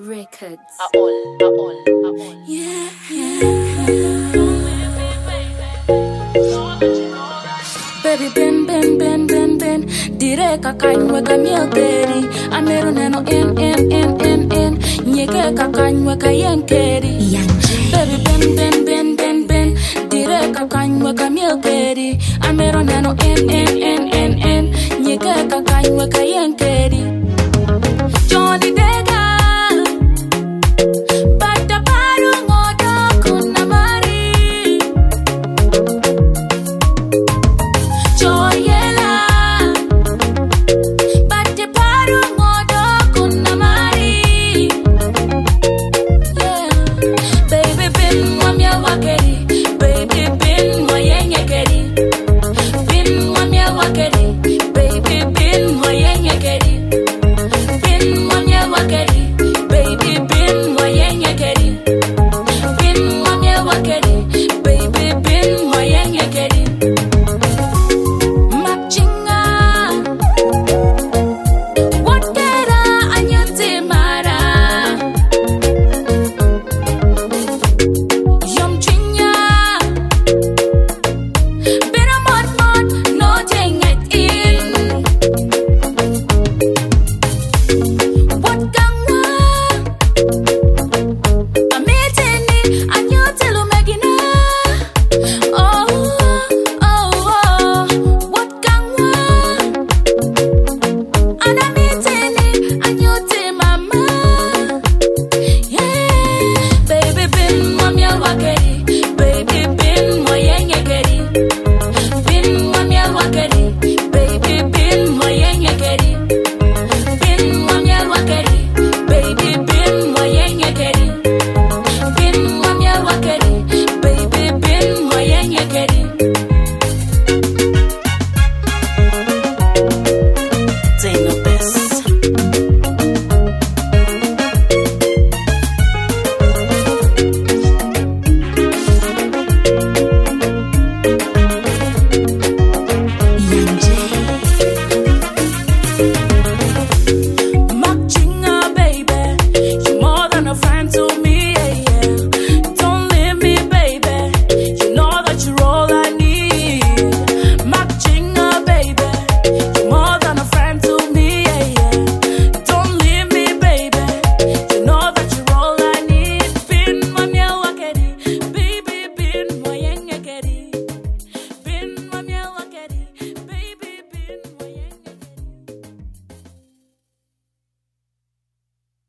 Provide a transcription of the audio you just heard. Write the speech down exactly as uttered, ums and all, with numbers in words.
Records. Aol, aol, aol. Yeah, yeah. Baby, ben, ben, ben, ben, ben. Direka kanywe kamyelteri. Amero neno in, in, in, in, in. Nyeke kakanywe kayenkeri. Baby, ben, ben, ben, ben, ben. Direka kanywe kamyelteri. Amero neno in, in, in, in, in. Nyeke kakanywe kayenkeri.